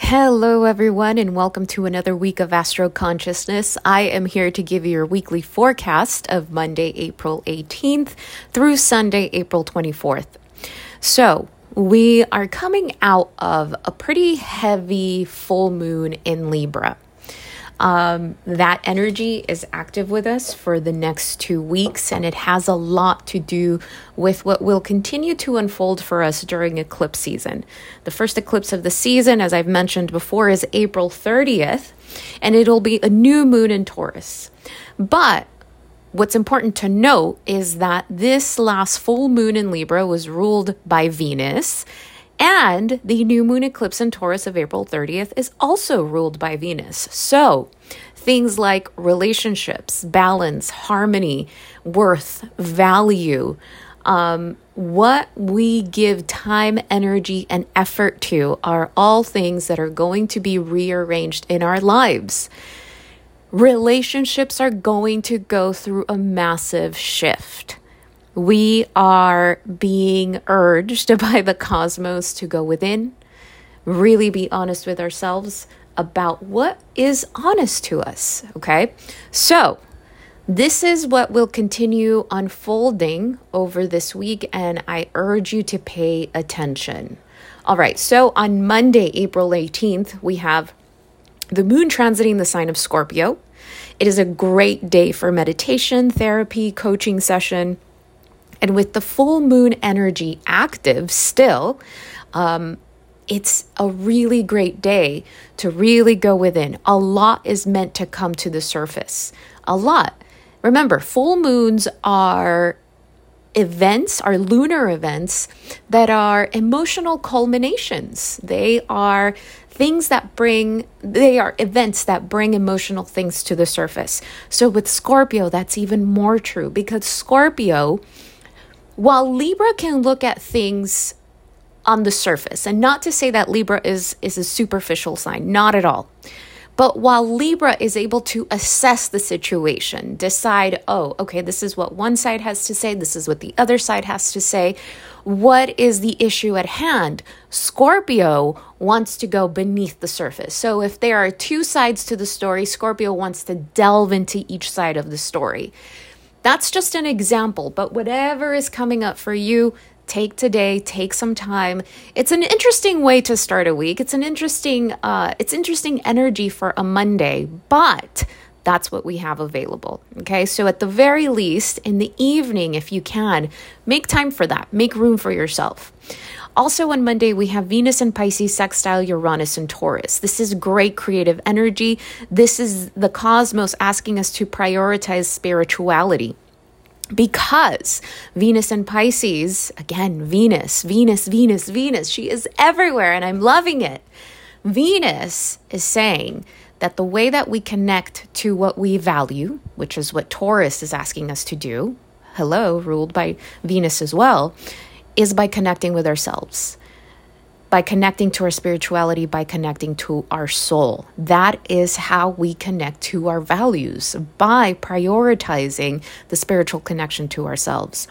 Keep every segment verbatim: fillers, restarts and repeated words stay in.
Hello, everyone, and welcome to another week of Astro Consciousness. I am here to give you your weekly forecast of Monday, April eighteenth through Sunday, April twenty-fourth. So, we are coming out of a pretty heavy full moon in Libra. Um, that energy is active with us for the next two weeks, and it has a lot to do with what will continue to unfold for us during eclipse season. The first eclipse of the season, as I've mentioned before, is April thirtieth, and it'll be a new moon in Taurus. But what's important to note is that this last full moon in Libra was ruled by Venus, and the new moon eclipse in Taurus of April thirtieth is also ruled by Venus. So things like relationships, balance, harmony, worth, value, um, what we give time, energy, and effort to are all things that are going to be rearranged in our lives. Relationships are going to go through a massive shift. We are being urged by the cosmos to go within, really be honest with ourselves about what is honest to us, okay? So this is what will continue unfolding over this week, and I urge you to pay attention. All right, so on Monday, April eighteenth, we have the moon transiting the sign of Scorpio. It is a great day for meditation, therapy, coaching session. And with the full moon energy active still, um, it's a really great day to really go within. A lot is meant to come to the surface. A lot. Remember, full moons are events, are lunar events that are emotional culminations. They are things that bring, they are events that bring emotional things to the surface. So with Scorpio, that's even more true because Scorpio, while Libra can look at things on the surface, and not to say that Libra is, is a superficial sign, not at all. But while Libra is able to assess the situation, decide, oh, okay, this is what one side has to say, this is what the other side has to say, what is the issue at hand? Scorpio wants to go beneath the surface. So if there are two sides to the story, Scorpio wants to delve into each side of the story. That's just an example, but whatever is coming up for you, take today, take some time. It's an interesting way to start a week. It's an interesting, uh, it's interesting energy for a Monday, but that's what we have available. Okay, so at the very least, in the evening, if you can, make time for that. Make room for yourself. Also on Monday, we have Venus in Pisces sextile Uranus in Taurus. This is great creative energy. This is the cosmos asking us to prioritize spirituality. Because Venus in Pisces, again, Venus, Venus, Venus, Venus, she is everywhere and I'm loving it. Venus is saying that the way that we connect to what we value, which is what Taurus is asking us to do, hello, ruled by Venus as well, is by connecting with ourselves, by connecting to our spirituality, by connecting to our soul. That is how we connect to our values, by prioritizing the spiritual connection to ourselves.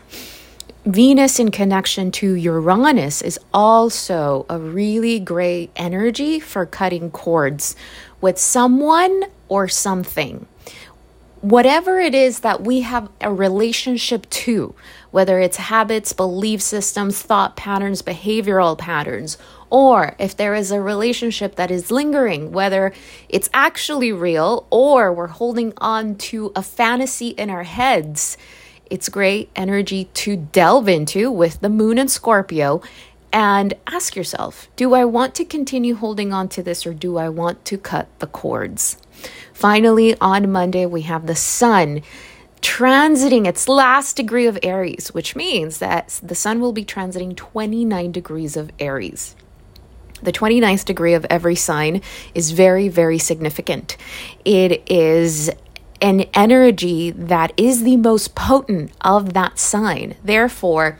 Venus in connection to Uranus is also a really great energy for cutting cords with someone or something. Whatever it is that we have a relationship to, whether it's habits, belief systems, thought patterns, behavioral patterns, or if there is a relationship that is lingering, whether it's actually real or we're holding on to a fantasy in our heads, it's great energy to delve into with the moon in Scorpio and ask yourself, do I want to continue holding on to this or do I want to cut the cords? Finally, on Monday, we have the sun transiting its last degree of Aries, which means that the sun will be transiting twenty-nine degrees of Aries. The twenty-ninth degree of every sign is very, very significant. It is an energy that is the most potent of that sign. Therefore,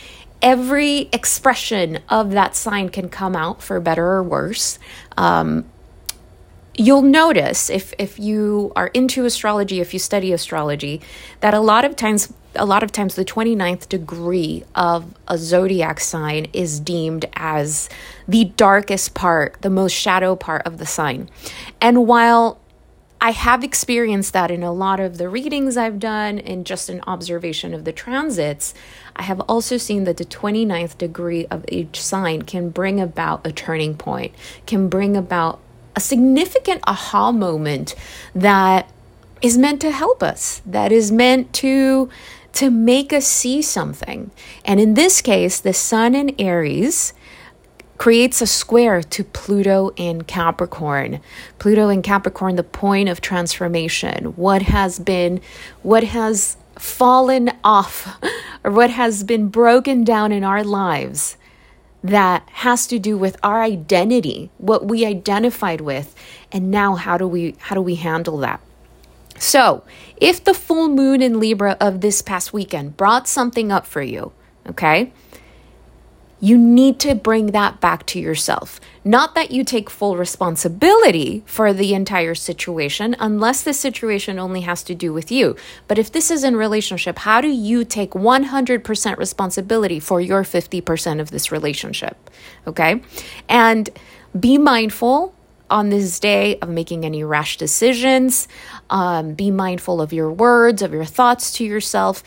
every expression of that sign can come out for better or worse. Um, you'll notice if, if you are into astrology, if you study astrology, that a lot of times, a lot of times the twenty-ninth degree of a zodiac sign is deemed as the darkest part, the most shadow part of the sign. And while I have experienced that in a lot of the readings I've done and just an observation of the transits, I have also seen that the twenty-ninth degree of each sign can bring about a turning point, can bring about a significant aha moment that is meant to help us, that is meant to, to make us see something. And in this case, the sun in Aries creates a square to Pluto in Capricorn. Pluto in Capricorn, the point of transformation, what has been, what has fallen off, or what has been broken down in our lives that has to do with our identity, what we identified with, and now how do we how do we handle that? So, if the full moon in Libra of this past weekend brought something up for you, okay? You need to bring that back to yourself. Not that you take full responsibility for the entire situation, unless the situation only has to do with you. But if this is in relationship, how do you take one hundred percent responsibility for your fifty percent of this relationship? Okay? And be mindful on this day of making any rash decisions. Um, be mindful of your words, of your thoughts to yourself.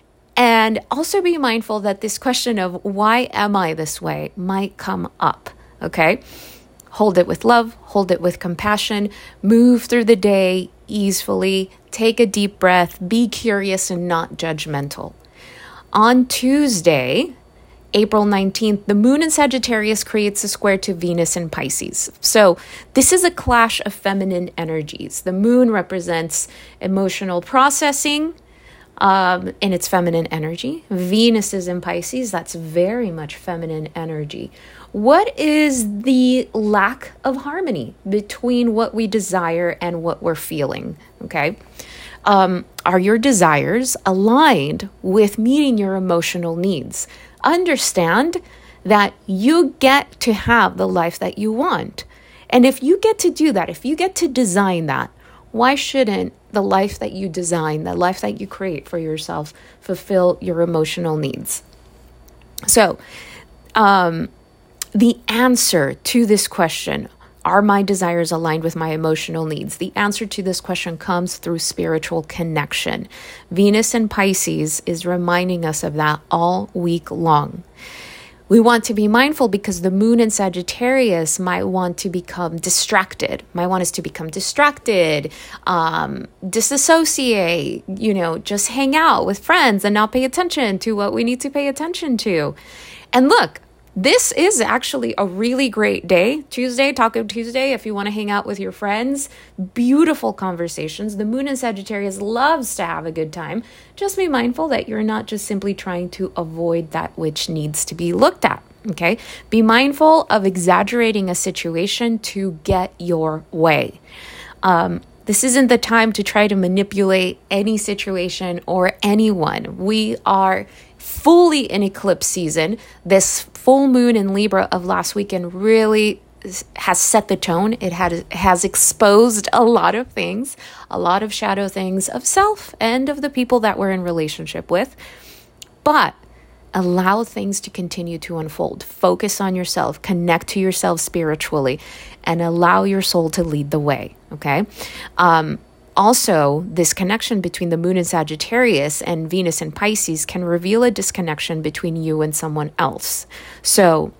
And also be mindful that this question of why am I this way might come up, okay? Hold it with love, hold it with compassion, move through the day easily, take a deep breath, be curious and not judgmental. On Tuesday, April nineteenth, the moon in Sagittarius creates a square to Venus in Pisces. So this is a clash of feminine energies. The moon represents emotional processing, Um, in its feminine energy. Venus is in Pisces. That's very much feminine energy. What is the lack of harmony between what we desire and what we're feeling? Okay. Um, are your desires aligned with meeting your emotional needs? Understand that you get to have the life that you want. And if you get to do that, if you get to design that, why shouldn't the life that you design, the life that you create for yourself, fulfill your emotional needs? So, um, the answer to this question, are my desires aligned with my emotional needs? The answer to this question comes through spiritual connection. Venus in Pisces is reminding us of that all week long. We want to be mindful because the moon in Sagittarius might want to become distracted, might want us to become distracted, um, disassociate, you know, just hang out with friends and not pay attention to what we need to pay attention to. And look, this is actually a really great day. Tuesday, Taco Tuesday, if you want to hang out with your friends, beautiful conversations. The moon in Sagittarius loves to have a good time. Just be mindful that you're not just simply trying to avoid that which needs to be looked at, okay? Be mindful of exaggerating a situation to get your way. Um, This isn't the time to try to manipulate any situation or anyone. We are fully in eclipse season. This full moon in Libra of last weekend really has set the tone. It had, has exposed a lot of things, a lot of shadow things of self and of the people that we're in relationship with. But allow things to continue to unfold. Focus on yourself, connect to yourself spiritually, and allow your soul to lead the way, okay? Um, also, this connection between the moon in Sagittarius and Venus in Pisces can reveal a disconnection between you and someone else. So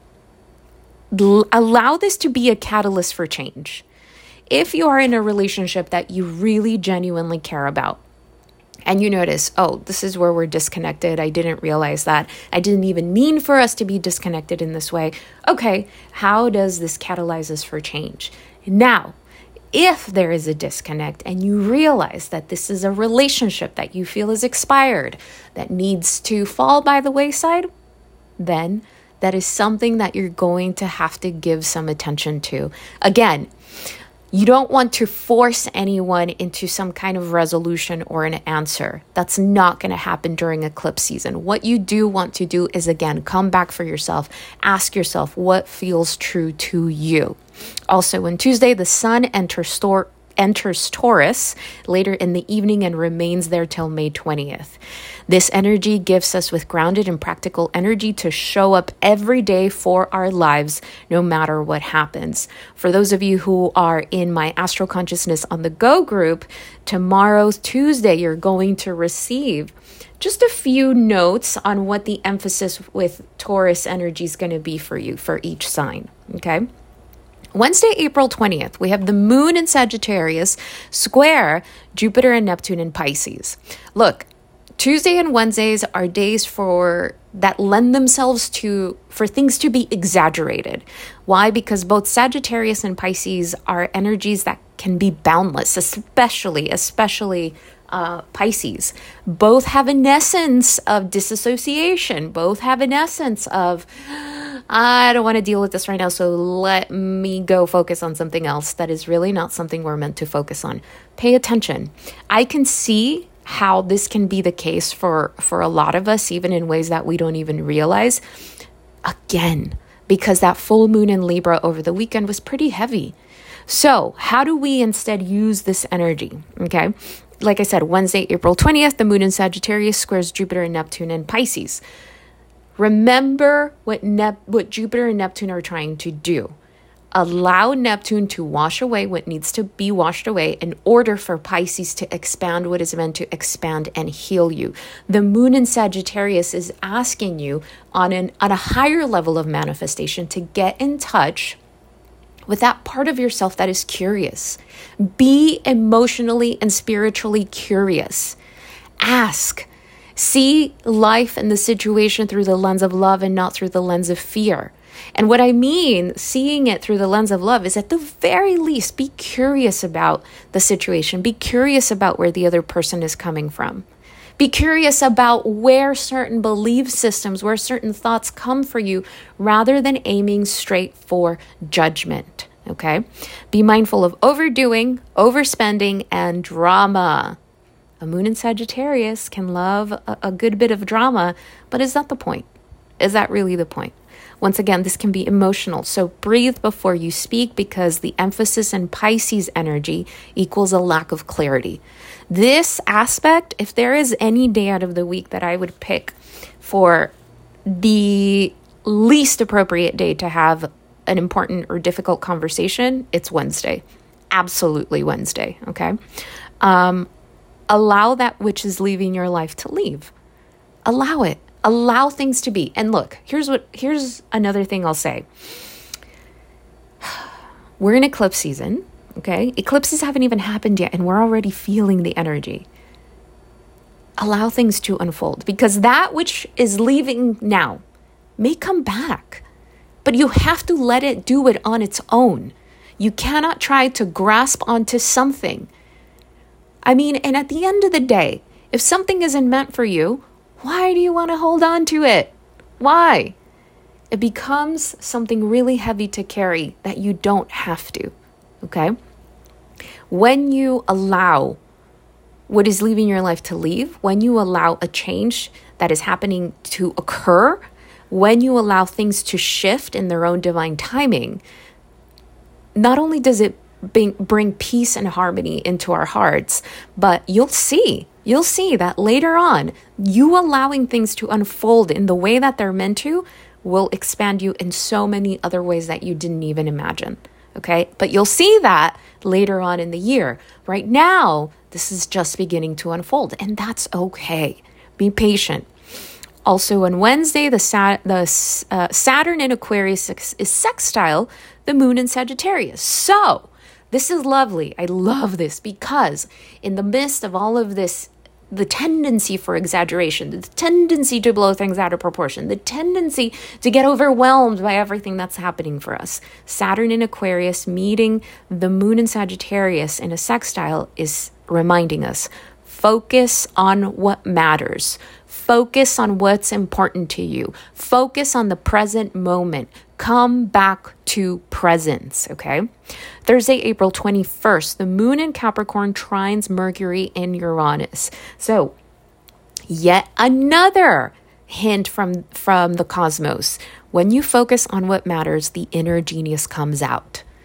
l- allow this to be a catalyst for change. If you are in a relationship that you really genuinely care about, and you notice, oh, this is where we're disconnected. I didn't realize that. I didn't even mean for us to be disconnected in this way. Okay, how does this catalyze us for change? Now, if there is a disconnect and you realize that this is a relationship that you feel is expired, that needs to fall by the wayside, then that is something that you're going to have to give some attention to. Again, you don't want to force anyone into some kind of resolution or an answer. That's not going to happen during eclipse season. What you do want to do is, again, come back for yourself. Ask yourself what feels true to you. Also on Tuesday, the sun enters Stor- enters Taurus later in the evening and remains there till May twentieth. This energy gives us with grounded and practical energy to show up every day for our lives, no matter what happens. For those of you who are in my Astro Consciousness on the Go group, tomorrow, Tuesday, you're going to receive just a few notes on what the emphasis with Taurus energy is going to be for you for each sign, okay? Wednesday, April twentieth, we have the moon in Sagittarius square Jupiter and Neptune in Pisces. Look, Tuesday and Wednesdays are days for that lend themselves to for things to be exaggerated. Why? Because both Sagittarius and Pisces are energies that can be boundless, especially, especially uh, Pisces. Both have an essence of disassociation. Both have an essence of, I don't want to deal with this right now, so let me go focus on something else that is really not something we're meant to focus on. Pay attention. I can see how this can be the case for, for a lot of us, even in ways that we don't even realize. Again, because that full moon in Libra over the weekend was pretty heavy. So how do we instead use this energy? Okay. Like I said, Wednesday, April twentieth, the moon in Sagittarius squares Jupiter and Neptune in Pisces. Remember what Nep- what Jupiter and Neptune are trying to do. Allow Neptune to wash away what needs to be washed away in order for Pisces to expand what is meant to expand and heal you. The moon in Sagittarius is asking you on an on a higher level of manifestation to get in touch with that part of yourself that is curious. Be emotionally and spiritually curious. Ask. See life and the situation through the lens of love and not through the lens of fear. And what I mean, seeing it through the lens of love, is at the very least, be curious about the situation. Be curious about where the other person is coming from. Be curious about where certain belief systems, where certain thoughts come for you, rather than aiming straight for judgment, okay? Be mindful of overdoing, overspending, and drama. A moon in Sagittarius can love a, a good bit of drama, but is that the point? Is that really the point? Once again, this can be emotional, so breathe before you speak, because the emphasis in Pisces energy equals a lack of clarity. This aspect, if there is any day out of the week that I would pick for the least appropriate day to have an important or difficult conversation, it's Wednesday. Absolutely Wednesday, okay? Um, allow that which is leaving your life to leave. Allow it. Allow things to be. And look, here's what here's another thing I'll say. We're in eclipse season, okay? Eclipses haven't even happened yet, and we're already feeling the energy. Allow things to unfold, because that which is leaving now may come back, but you have to let it do it on its own. You cannot try to grasp onto something. I mean, and at the end of the day, if something isn't meant for you, why do you want to hold on to it? Why? It becomes something really heavy to carry that you don't have to, okay? When you allow what is leaving your life to leave, when you allow a change that is happening to occur, when you allow things to shift in their own divine timing, not only does it bring, bring peace and harmony into our hearts, but you'll see You'll see that later on, you allowing things to unfold in the way that they're meant to will expand you in so many other ways that you didn't even imagine, okay? But you'll see that later on in the year. Right now, this is just beginning to unfold, and that's okay. Be patient. Also on Wednesday, the, Sat- the uh, Saturn in Aquarius is sextile the moon in Sagittarius. So this is lovely. I love this, because in the midst of all of this, the tendency for exaggeration, the tendency to blow things out of proportion, the tendency to get overwhelmed by everything that's happening for us, Saturn in Aquarius meeting the moon in Sagittarius in a sextile is reminding us, focus on what matters. Focus on what's important to you. Focus on the present moment. Come back to presence, okay? Thursday, April twenty-first, the moon in Capricorn trines Mercury in Uranus. So, yet another hint from, from the cosmos. When you focus on what matters, the inner genius comes out,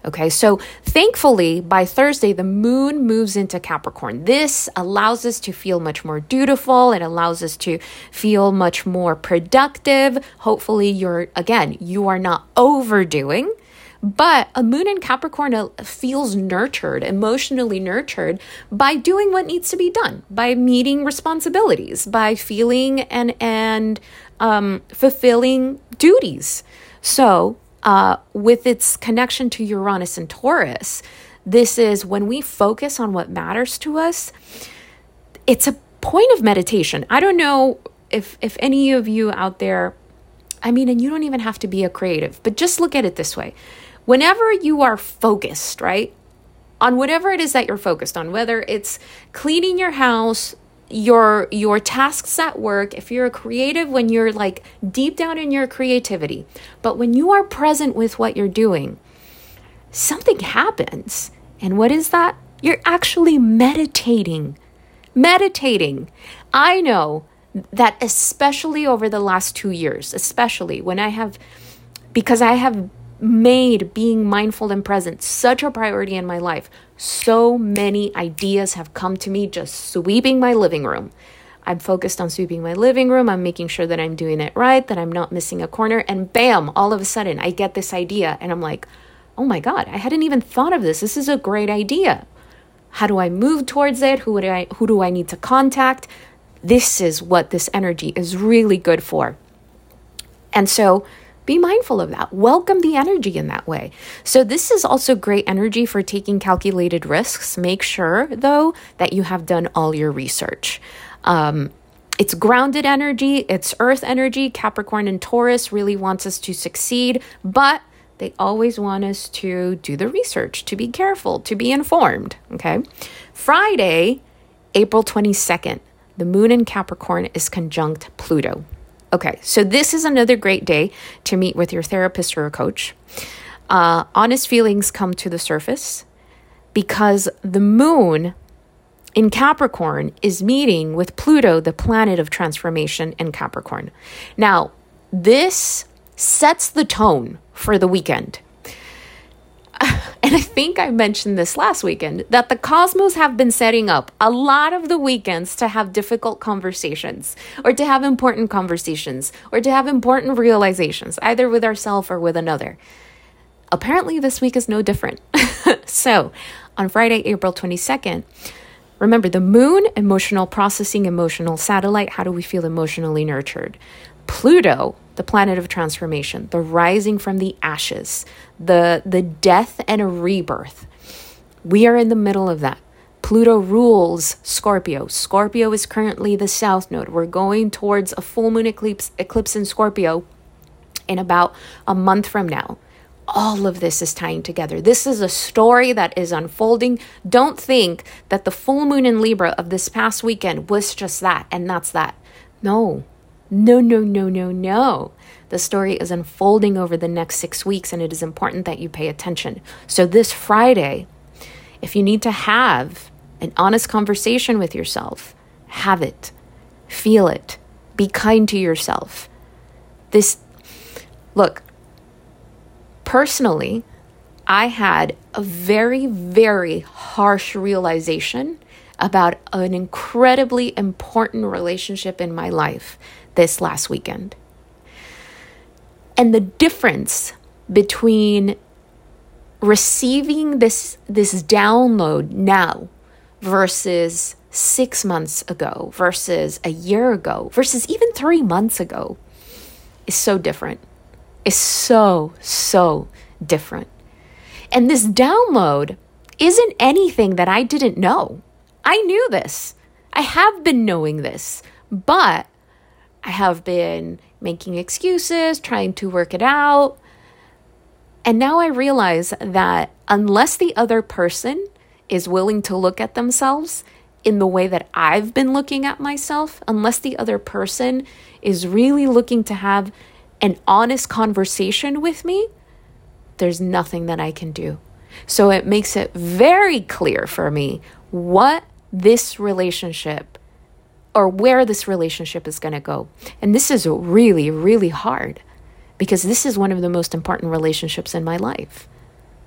Okay, so thankfully by Thursday, the moon moves into Capricorn. This allows us to feel much more dutiful. It allows us to feel much more productive. Hopefully you're, again, you are not overdoing. But a moon in Capricorn feels nurtured, emotionally nurtured by doing what needs to be done, by meeting responsibilities, by feeling and, and um, fulfilling duties. So uh, with its connection to Uranus and Taurus, this is when we focus on what matters to us, it's a point of meditation. I don't know if, if any of you out there, I mean, and you don't even have to be a creative, but just look at it this way. Whenever you are focused, right, on whatever it is that you're focused on, whether it's cleaning your house, your your tasks at work, if you're a creative, when you're like deep down in your creativity, but when you are present with what you're doing, something happens. And what is that? You're actually meditating. Meditating. I know that especially over the last two years, especially when I have, because I have made being mindful and present such a priority in my life. So many ideas have come to me just sweeping my living room. I'm focused on sweeping my living room. I'm making sure that I'm doing it right, that I'm not missing a corner. And bam, all of a sudden I get this idea and I'm like, oh my God, I hadn't even thought of this. This is a great idea. How do I move towards it? Who would I, who do I need to contact? This is what this energy is really good for. And so be mindful of that. Welcome the energy in that way. So this is also great energy for taking calculated risks. Make sure, though, that you have done all your research. Um, it's grounded energy. It's earth energy. Capricorn and Taurus really wants us to succeed, but they always want us to do the research, to be careful, to be informed. Okay. Friday, April twenty-second, the moon in Capricorn is conjunct Pluto. Okay, so this is another great day to meet with your therapist or a coach. Uh, honest feelings come to the surface because the moon in Capricorn is meeting with Pluto, the planet of transformation in Capricorn. Now, this sets the tone for the weekend. And I think I mentioned this last weekend, that the cosmos have been setting up a lot of the weekends to have difficult conversations or to have important conversations or to have important realizations, either with ourselves or with another. Apparently this week is no different. So on Friday, April twenty-second, remember the moon, emotional processing, emotional satellite. How do we feel emotionally nurtured? Pluto, the planet of transformation, the rising from the ashes, the, the death and a rebirth. We are in the middle of that. Pluto rules Scorpio. Scorpio is currently the south node. We're going towards a full moon eclipse, eclipse in Scorpio in about a month from now. All of this is tying together. This is a story that is unfolding. Don't think that the full moon in Libra of this past weekend was just that and that's that. No. No, no, no, no, no. The story is unfolding over the next six weeks, and it is important that you pay attention. So this Friday, if you need to have an honest conversation with yourself, have it. Feel it. Be kind to yourself. This, look, personally, I had a very, very harsh realization about an incredibly important relationship in my life this last weekend. And the difference between receiving this, this download now versus six months ago, versus a year ago, versus even three months ago is so different. Is so, so different. And this download isn't anything that I didn't know. I knew this. I have been knowing this, but I have been making excuses, trying to work it out. And now I realize that unless the other person is willing to look at themselves in the way that I've been looking at myself, unless the other person is really looking to have an honest conversation with me, there's nothing that I can do. So it makes it very clear for me what this relationship or where this relationship is going to go. And this is really, really hard because this is one of the most important relationships in my life.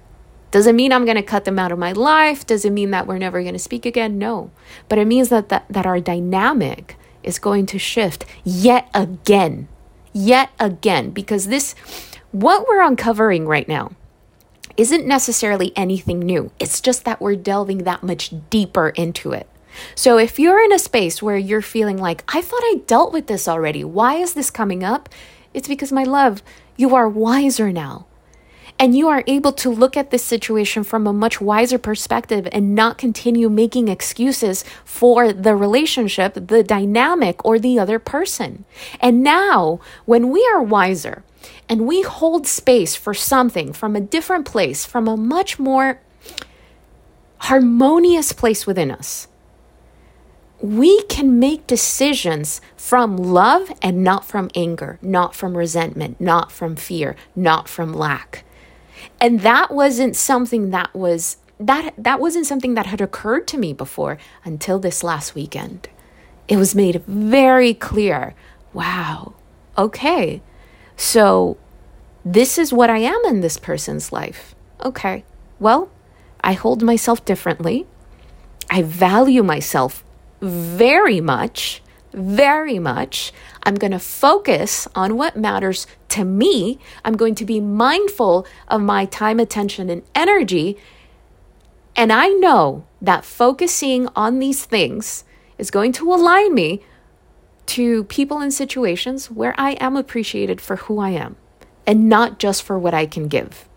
Does it mean I'm going to cut them out of my life? Does it mean that we're never going to speak again? No. But it means that, that that our dynamic is going to shift yet again. Yet again. Because this, what we're uncovering right now isn't necessarily anything new. It's just that we're delving that much deeper into it. So if you're in a space where you're feeling like, I thought I dealt with this already, why is this coming up? It's because, my love, you are wiser now. And you are able to look at this situation from a much wiser perspective and not continue making excuses for the relationship, the dynamic, or the other person. And now, when we are wiser and we hold space for something from a different place, from a much more harmonious place within us, we can make decisions from love and not from anger, not from resentment, not from fear, not from lack. And that wasn't something that was that that wasn't something that had occurred to me before until this last weekend. It was made very clear. Wow. Okay. So this is what I am in this person's life. Okay. Well, I hold myself differently. I value myself very much, very much. I'm going to focus on what matters to me. I'm going to be mindful of my time, attention, and energy. And I know that focusing on these things is going to align me to people and situations where I am appreciated for who I am and not just for what I can give.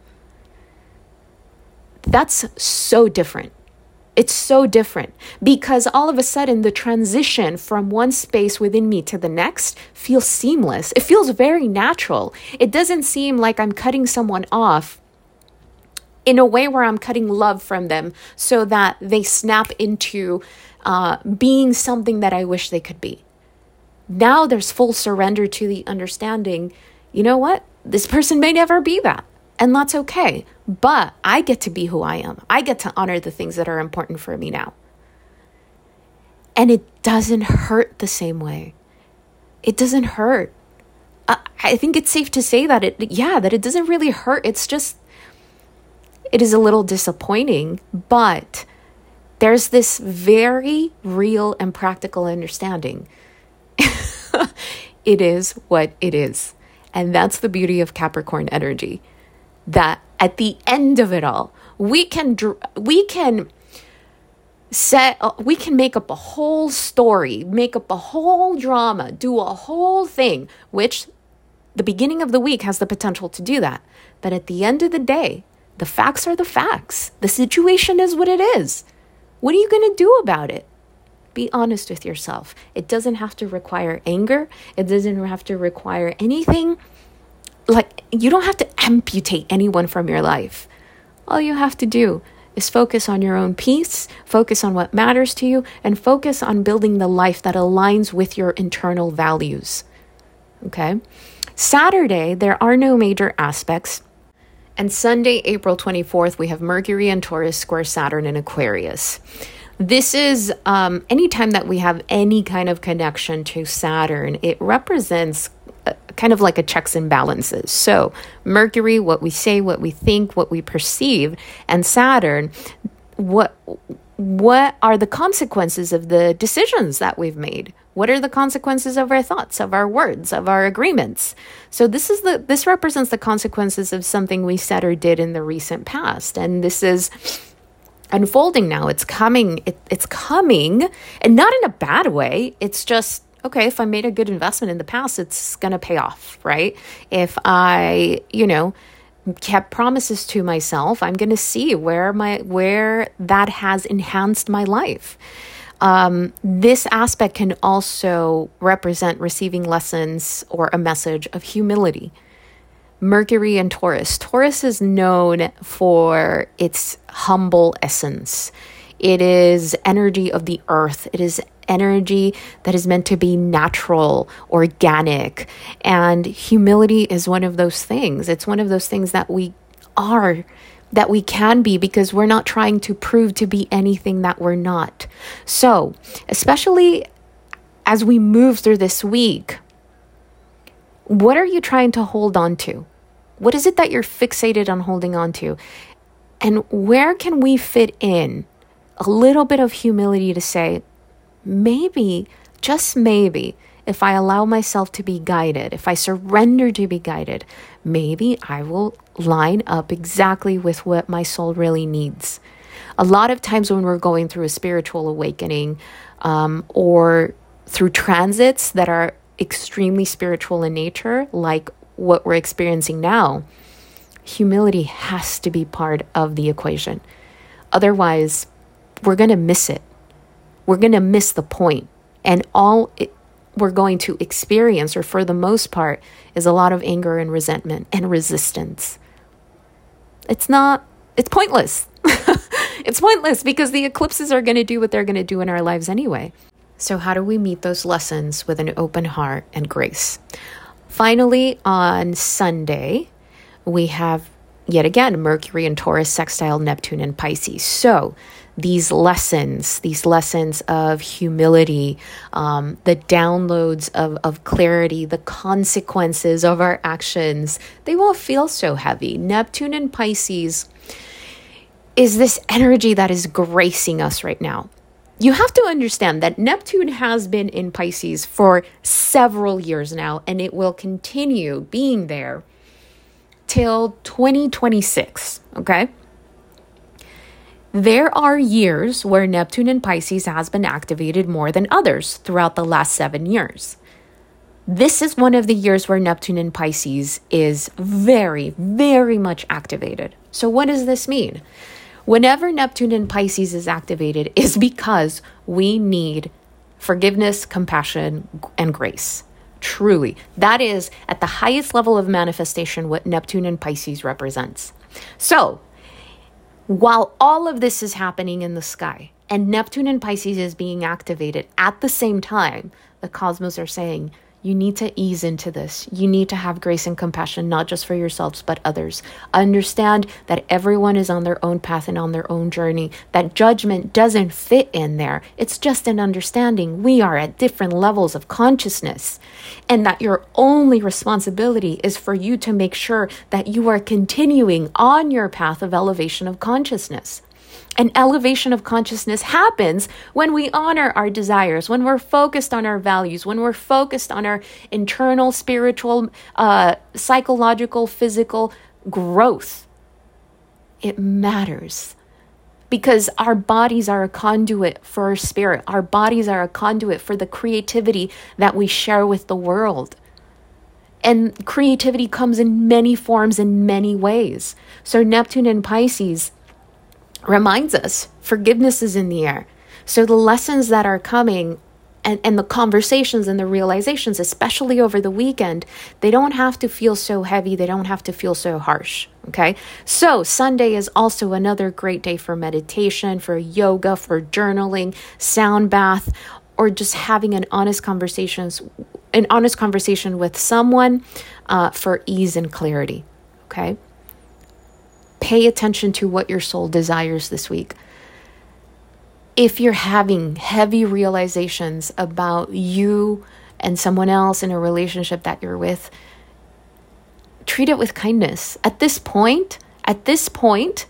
That's so different. It's so different because all of a sudden the transition from one space within me to the next feels seamless. It feels very natural. It doesn't seem like I'm cutting someone off in a way where I'm cutting love from them so that they snap into uh, being something that I wish they could be. Now there's full surrender to the understanding, you know what? This person may never be that. And that's okay. But I get to be who I am. I get to honor the things that are important for me now. And it doesn't hurt the same way. It doesn't hurt. I, I think it's safe to say that it, yeah, that it doesn't really hurt. It's just, it is a little disappointing, but there's this very real and practical understanding. It is what it is. And that's the beauty of Capricorn energy. That at the end of it all, we can we can set we can make up a whole story, make up a whole drama, do a whole thing, which the beginning of the week has the potential to do that. But at the end of the day, the facts are the facts. The situation is what it is. What are you going to do about it? Be honest with yourself. It doesn't have to require anger. It doesn't have to require anything. Like, you don't have to amputate anyone from your life. All you have to do is focus on your own peace, focus on what matters to you, and focus on building the life that aligns with your internal values. Okay? Saturday, there are no major aspects. And Sunday, April twenty-fourth, we have Mercury in Taurus square Saturn in Aquarius. This is um, anytime that we have any kind of connection to Saturn, it represents kind of like a checks and balances. So Mercury, what we say, what we think, what we perceive, and Saturn, what what are the consequences of the decisions that we've made? What are the consequences of our thoughts, of our words, of our agreements? So this is the this represents the consequences of something we said or did in the recent past. And this is unfolding now. It's coming. It, it's coming, and not in a bad way. It's just, okay, if I made a good investment in the past, it's going to pay off, right? If I, you know, kept promises to myself, I'm going to see where my where that has enhanced my life. Um, this aspect can also represent receiving lessons or a message of humility. Mercury and Taurus. Taurus is known for its humble essence. It is energy of the earth. It is energy that is meant to be natural, organic. And humility is one of those things. It's one of those things that we are, that we can be, because we're not trying to prove to be anything that we're not. So, especially as we move through this week, what are you trying to hold on to? What is it that you're fixated on holding on to? And where can we fit in a little bit of humility to say, maybe, just maybe, if I allow myself to be guided, if I surrender to be guided, maybe I will line up exactly with what my soul really needs. A lot of times when we're going through a spiritual awakening um, or through transits that are extremely spiritual in nature, like what we're experiencing now, humility has to be part of the equation. Otherwise, we're going to miss it. We're going to miss the point. And all it, we're going to experience, or for the most part, is a lot of anger and resentment and resistance. It's not, it's pointless. It's pointless because the eclipses are going to do what they're going to do in our lives anyway. So how do we meet those lessons with an open heart and grace? Finally, on Sunday, we have yet again Mercury and Taurus sextile Neptune and Pisces. So these lessons, these lessons of humility, um, the downloads of, of clarity, the consequences of our actions, they won't feel so heavy. Neptune and Pisces is this energy that is gracing us right now. You have to understand that Neptune has been in Pisces for several years now, and it will continue being there till twenty twenty-six, okay? There are years where Neptune in Pisces has been activated more than others throughout the last seven years. This is one of the years where Neptune in Pisces is very, very much activated. So what does this mean? Whenever Neptune in Pisces is activated is because we need forgiveness, compassion, and grace. Truly. That is at the highest level of manifestation what Neptune in Pisces represents. So, while all of this is happening in the sky and Neptune in Pisces is being activated at the same time, the cosmos are saying, you need to ease into this. You need to have grace and compassion, not just for yourselves, but others. Understand that everyone is on their own path and on their own journey, that judgment doesn't fit in there. It's just an understanding we are at different levels of consciousness, and that your only responsibility is for you to make sure that you are continuing on your path of elevation of consciousness. An elevation of consciousness happens when we honor our desires, when we're focused on our values, when we're focused on our internal, spiritual, uh, psychological, physical growth. It matters because our bodies are a conduit for our spirit. Our bodies are a conduit for the creativity that we share with the world. And creativity comes in many forms, in many ways. So Neptune in Pisces reminds us forgiveness is in the air. So the lessons that are coming and, and the conversations and the realizations, especially over the weekend, they don't have to feel so heavy. They don't have to feel so harsh. Okay. So Sunday is also another great day for meditation, for yoga, for journaling, sound bath, or just having an honest conversations, an honest conversation with someone uh, for ease and clarity. Okay. Pay attention to what your soul desires this week. If you're having heavy realizations about you and someone else in a relationship that you're with, treat it with kindness. At this point, at this point,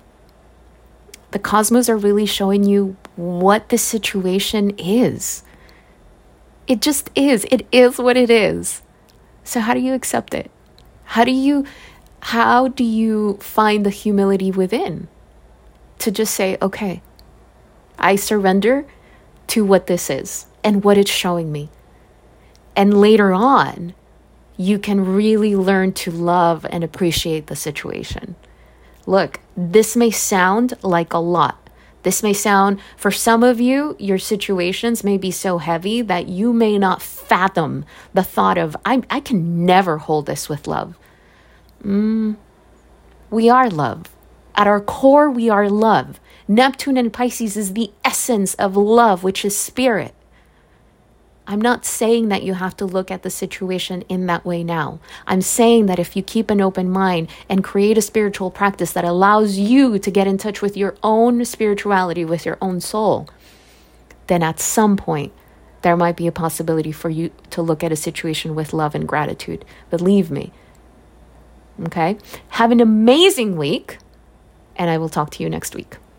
the cosmos are really showing you what the situation is. It just is. It is what it is. So how do you accept it? How do you How do you find the humility within to just say, okay, I surrender to what this is and what it's showing me. And later on, you can really learn to love and appreciate the situation. Look, this may sound like a lot. This may sound, for some of you, your situations may be so heavy that you may not fathom the thought of, I, I can never hold this with love. Mm, we are love. At our core, we are love. Neptune and Pisces is the essence of love, which is spirit. I'm not saying that you have to look at the situation in that way now. I'm saying that if you keep an open mind and create a spiritual practice that allows you to get in touch with your own spirituality, with your own soul, then at some point, there might be a possibility for you to look at a situation with love and gratitude. Believe me. Okay? Have an amazing week. and I will talk to you next week.